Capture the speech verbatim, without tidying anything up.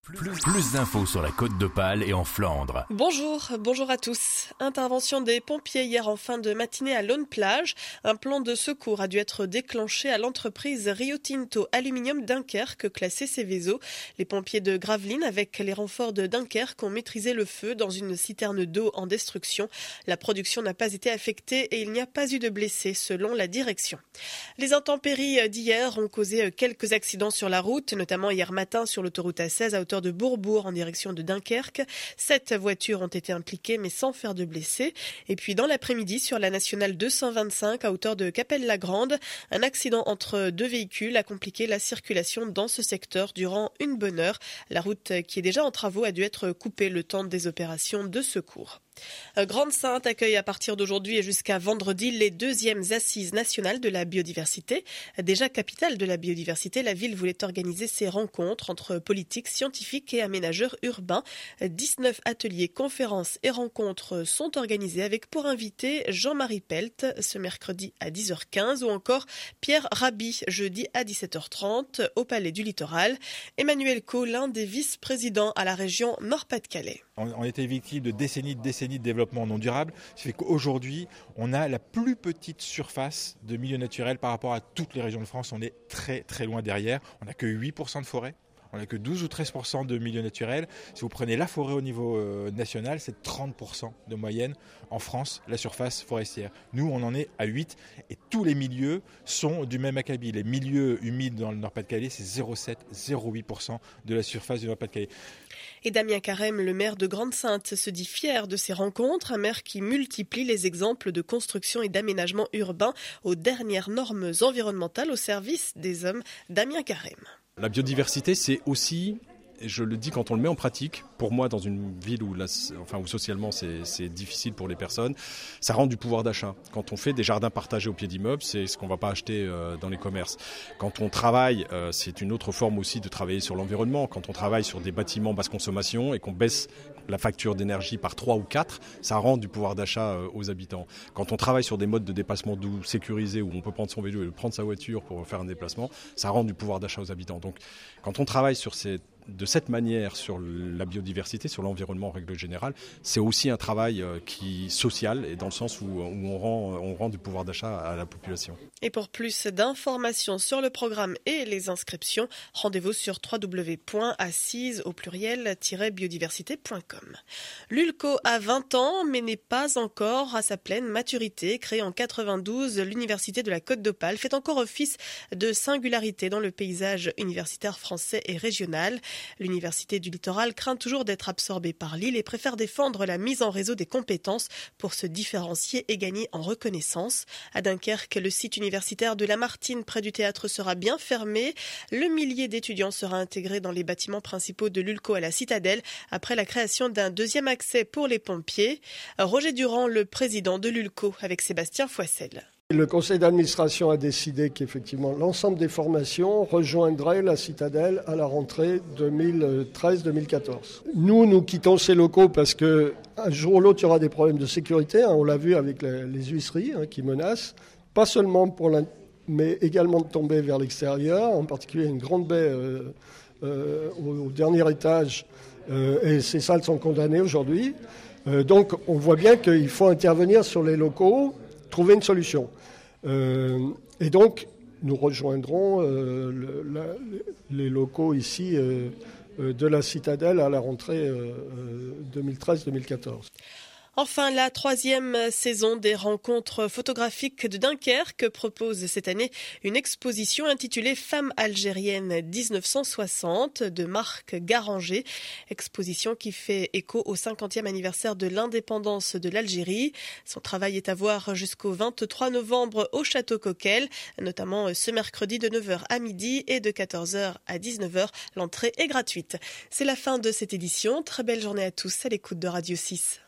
Plus, plus d'infos sur la Côte d'Opale et en Flandre. Bonjour, bonjour à tous. Intervention des pompiers hier en fin de matinée à Laune-Plage. Un plan de secours a dû être déclenché à l'entreprise Rio Tinto Aluminium Dunkerque classée Seveso. Les pompiers de Gravelines avec les renforts de Dunkerque ont maîtrisé le feu dans une citerne d'eau en destruction. La production n'a pas été affectée et il n'y a pas eu de blessés selon la direction. Les intempéries d'hier ont causé quelques accidents sur la route, notamment hier matin sur l'autoroute A seize à hauteur de Bourbourg en direction de Dunkerque. Sept voitures ont été impliquées mais sans faire de blessés. Et puis dans l'après-midi sur la nationale deux cent vingt-cinq à hauteur de Capelle-la-Grande, un accident entre deux véhicules a compliqué la circulation dans ce secteur durant une bonne heure. La route qui est déjà en travaux a dû être coupée le temps des opérations de secours. Grande-Sainte accueille à partir d'aujourd'hui et jusqu'à vendredi les deuxièmes assises nationales de la biodiversité. Déjà capitale de la biodiversité, la ville voulait organiser ces rencontres entre politiques, scientifiques et aménageurs urbains. dix-neuf ateliers, conférences et rencontres sont organisés avec pour invité Jean-Marie Pelt ce mercredi à dix heures quinze ou encore Pierre Rabhi jeudi à dix-sept heures trente au Palais du Littoral. Emmanuel Co, l'un des vice-présidents à la région Nord-Pas-de-Calais. On était victime de décennies de décennies de développement non durable. Ce qui fait qu'aujourd'hui, on a la plus petite surface de milieu naturel par rapport à toutes les régions de France. On est très très loin derrière. On n'a que huit pour cent de forêt. On n'a que douze ou treize pour cent de milieu naturel. Si vous prenez la forêt au niveau euh, national, c'est trente pour cent de moyenne en France, la surface forestière. Nous, on en est à huit et tous les milieux sont du même acabit. Les milieux humides dans le Nord-Pas-de-Calais, c'est zéro virgule sept à zéro virgule huit pour cent de la surface du Nord-Pas-de-Calais. Et Damien Carême, le maire de Grande-Sainte, se dit fier de ces rencontres, un maire qui multiplie les exemples de construction et d'aménagement urbain aux dernières normes environnementales au service des hommes. Damien Carême. La biodiversité, c'est aussi, et je le dis quand on le met en pratique, pour moi dans une ville où, la, enfin, où socialement c'est, c'est difficile pour les personnes, ça rend du pouvoir d'achat. Quand on fait des jardins partagés au pied d'immeubles, c'est ce qu'on ne va pas acheter euh, dans les commerces. Quand on travaille, euh, c'est une autre forme aussi de travailler sur l'environnement. Quand on travaille sur des bâtiments basse consommation et qu'on baisse la facture d'énergie par trois ou quatre, ça rend du pouvoir d'achat euh, aux habitants. Quand on travaille sur des modes de déplacement doux, sécurisés, où on peut prendre son vélo et prendre sa voiture pour faire un déplacement, ça rend du pouvoir d'achat aux habitants. Donc quand on travaille sur ces de cette manière sur la biodiversité, sur l'environnement en règle générale, c'est aussi un travail qui social et dans le sens où, où on, rend, on rend du pouvoir d'achat à la population. Et pour plus d'informations sur le programme et les inscriptions, rendez-vous sur w w w point assise au pluriel biodiversité point com. L'Ulco a vingt ans mais n'est pas encore à sa pleine maturité. Créée en quatre-vingt-douze, l'Université de la Côte d'Opale fait encore office de singularité dans le paysage universitaire français et régional. L'Université du Littoral craint toujours d'être absorbée par Lille et préfère défendre la mise en réseau des compétences pour se différencier et gagner en reconnaissance. À Dunkerque, le site universitaire de Lamartine près du théâtre sera bien fermé. Le millier d'étudiants sera intégré dans les bâtiments principaux de l'Ulco à la Citadelle après la création d'un deuxième accès pour les pompiers. Roger Durand, le président de l'Ulco, avec Sébastien Foissel. Le conseil d'administration a décidé qu'effectivement l'ensemble des formations rejoindraient la Citadelle à la rentrée deux mille treize deux mille quatorze. Nous, nous quittons ces locaux parce que un jour ou l'autre, il y aura des problèmes de sécurité. Hein, on l'a vu avec les, les huisseries hein, qui menacent, pas seulement pour la, mais également de tomber vers l'extérieur, en particulier une grande baie euh, euh, au, au dernier étage, euh, et ces salles sont condamnées aujourd'hui. Euh, donc, on voit bien qu'il faut intervenir sur les locaux, trouver une solution. Euh, et donc, nous rejoindrons euh, le, la, les locaux ici euh, euh, de la Citadelle à la rentrée euh, deux mille treize deux mille quatorze. Enfin, la troisième saison des rencontres photographiques de Dunkerque propose cette année une exposition intitulée Femmes algériennes dix-neuf cent soixante de Marc Garanger. Exposition qui fait écho au cinquantième anniversaire de l'indépendance de l'Algérie. Son travail est à voir jusqu'au vingt-trois novembre au Château Coquel, notamment ce mercredi de neuf heures à midi et de quatorze heures à dix-neuf heures. L'entrée est gratuite. C'est la fin de cette édition. Très belle journée à tous à l'écoute de Radio six.